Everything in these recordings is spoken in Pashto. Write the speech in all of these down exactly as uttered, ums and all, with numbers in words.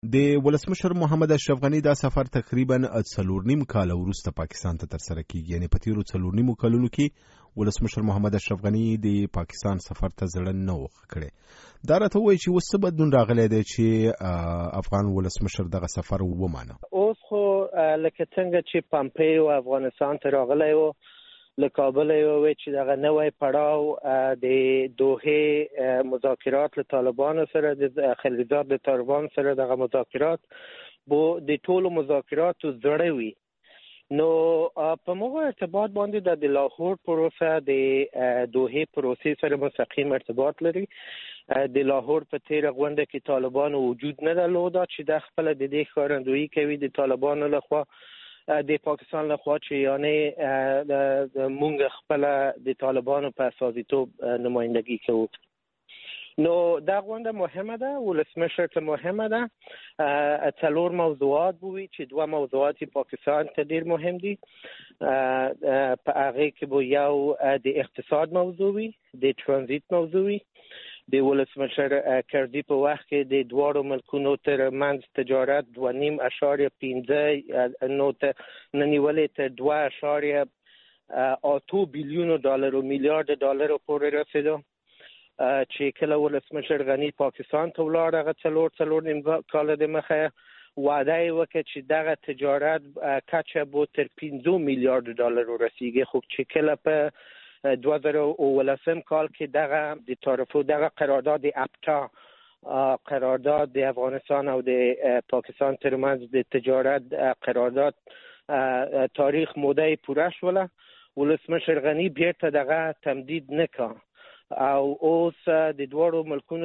د ولسمشر محمد اشرف غنی دا سفر تقریبا څلور نیم کال وروسته پاکستان ته ترسره کیږي. یعنی په تیرو څلور نیمو کلونو کې ولسمشر محمد اشرف غنی د پاکستان سفر ته زړه نه وخه کړي. دا راته وایي چې اوس څه بدلون راغلی دی چې افغان ولسمشر دغه سفر ومانه. اوس خو لکه څنګه چې پامپیو افغانستان ته راغلی و، له کابل یې وویل چې دغه نوی پړاو د دوحې مذاکرات له طالبانو سره، د خلیلزاد د طالبانو سره دغه مذاکرات بو د ټولو مذاکراتو زړه وي. نو په موږ ارتباط باندې د لاهور پروسه د دوحې پروسې سره مستقیم ارتباط لري. د لاهور په تیره غونډه کې طالبانو وجود نه درلوده چې د خپل د دې ښکارندویي کوي د طالبانو لخوا د پاکستان لخوا چې یعنی مونږ خپل د طالبانو په اساسیتوب نمایندگی کوو. نو دا غونډه مهمه ده، ولسمشر ته مهمه ده. څلور موضوعات بوي چې دوه موضوعات پاکستان ته ډیر مهم دي. په هغه کې بو یو د اقتصاد موضوع وي، د ترانزیت موضوع وي. د ولسمشر کردی په وخت کې د دواړو ملکونو تر منځ تجارت دوه نیم اشاریه پنځه نوت ننیولې تر دوه اشاریه اته بیلیون ډالر او میلیارد ډالر پورې رسیدو. چې کله ولسمشر غنی پاکستان ته ولاړ، هغه څلور څلور نیم کال د مخه وعده یې وکړه چې دغه تجارت کچه بو تر پنځه میلیارد ډالر رسیږي. خو چې کله په دوه زره اوولسم کال کې دغه د تعرفو دغه قرارداد اپتا قرارداد د افغانستان او د پاکستان ترمنځ د تجارت قرارداد تاریخ موده پوره شوله، ولسمشر غنی بیرته دغه تمدید نکړ او اوس د دوړو ملکونو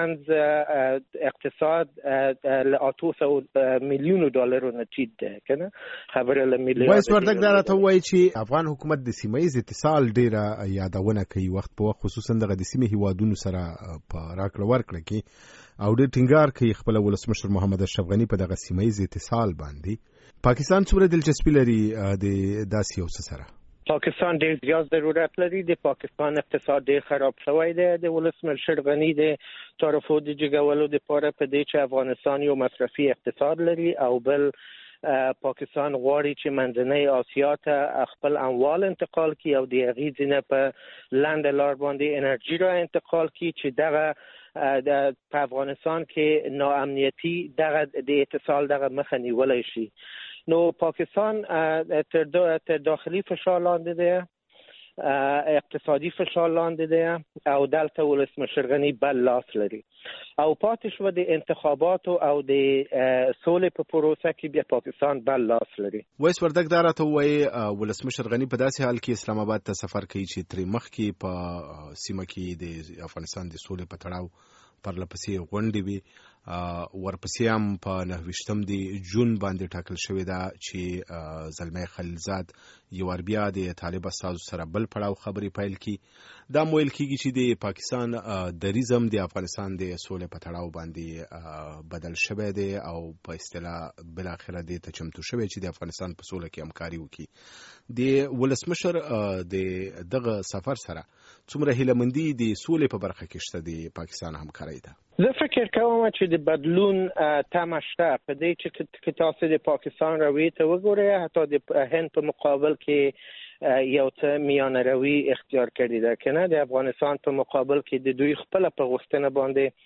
ترمنځ اقتصاد له اته سوه میلیون ډالر نه ټیټ ده کنه خبره له میلیارډ. وایس وردګ دا راته وایي چې افغان حکومت د سیمه ییز اتصال ډیره یادونه کوي وخت په وخت، خصوصا دغه د سیمې هیوادونو سره په راکړه ورکړه کې او ډیر ټینګار کوي خپل ولسمشر محمد اشرف غنی په دغه سیمه ییز اتصال باندې. پاکستان څومره دلچسپي لري د داسې یو څه سره؟ پاکستان ډیر زیات ضرورت لري. د پاکستان اقتصاد ډیر خراب شوی دی. د ولسمشر غنی د تعرفو د جګولو لپاره په دې چې افغانستان یو مصرفي اقتصاد لري او بل پاکستان غواړي چې منځنۍ آسیا ته خپل اموال انتقال کړي او د هغې ځینې په لاندې لار باندې انرژي را انتقال کړي چې دغه په افغانستان کې ناامنیتي دغه د اتصال دغه مخه نیولی شي. نو پاکستان تر داخلي فشار لاندې دی، اقتصادي فشار لاندې دی او دلته ولسمشر غنی بل لاس لري او پاتې شو د انتخاباتو او د سولې په پروسه کې بیا پاکستان بل لاس لري. وایس وردګ دا راته وایي ولسمشر غنی په داسې حال کې اسلام آباد ته سفر کوي چې ترې مخکې په سیمه کې د افغانستان د سولې په تړاو پرلپسې غونډې وي، ورپسې هم په نهه ویشتم د جون باندې ټاکل شوې ده چې زلمی خلیلزاد یو ور بیا د طالب استازو سره بل پړاو خبرې پیل کړي. دا مویل کېږي چې د پاکستان دریځم د افغانستان د سولې په تړاو باندې بدل شوی دی او په اصطلاح بالاخره دې ته چمتو شوی چې د افغانستان په سوله کې همکاري وکړي. د ولسمشر د دغه سفر سره څومره هیلهمندي د سولې په برخه کې شته د پاکستان همکارۍ ته؟ زه فکر کوم چې د بدلون تمه شته په دې چې تاسو د پاکستان روی ته وګورئ، حتی د هند په مقابل کې یو څه میانه روی اختیار کړی ده کنه. د افغانستان په مقابل کې د دوی خپل په غوښتنه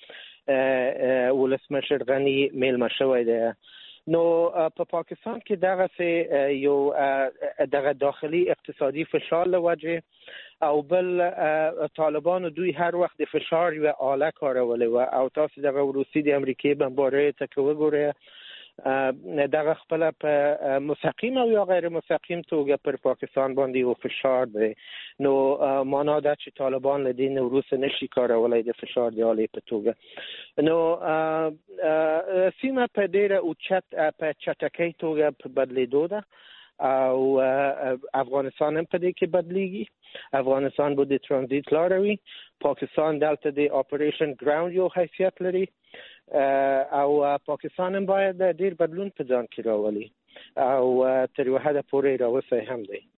باندې ولسمشر غنی میلمه شوی دی. نو په پاکستان کې دغه سه یو دغه داخلي اقتصادي فشار له وجه او بل طالبانو دوی هر وخت د فشار یو آله کارولې و او تاسو دغه روسي د امریکای بمبارۍ ته وګورئ، دغه خپل په مستقیم او یا غیر مستقیم توګه پر پاکستان باندې یو فشار دی. نو معنا ده چې طالبان له دې وروسته نشي کارولای د فشار د آلې په توګه. نو سیمه په ډیره اوچت په چټکۍ توګه په بدلیدو ده او افغانستان هم په دې کې بدلیږي. افغانستان به د ترانزیت لاره وي، پاکستان دلته د اپریشن ګراوند یو حیثیت لري او پاکستان هم باید ډیر بدلون په ځان کې راولي او تر یو حده پورې راوسی هم دی.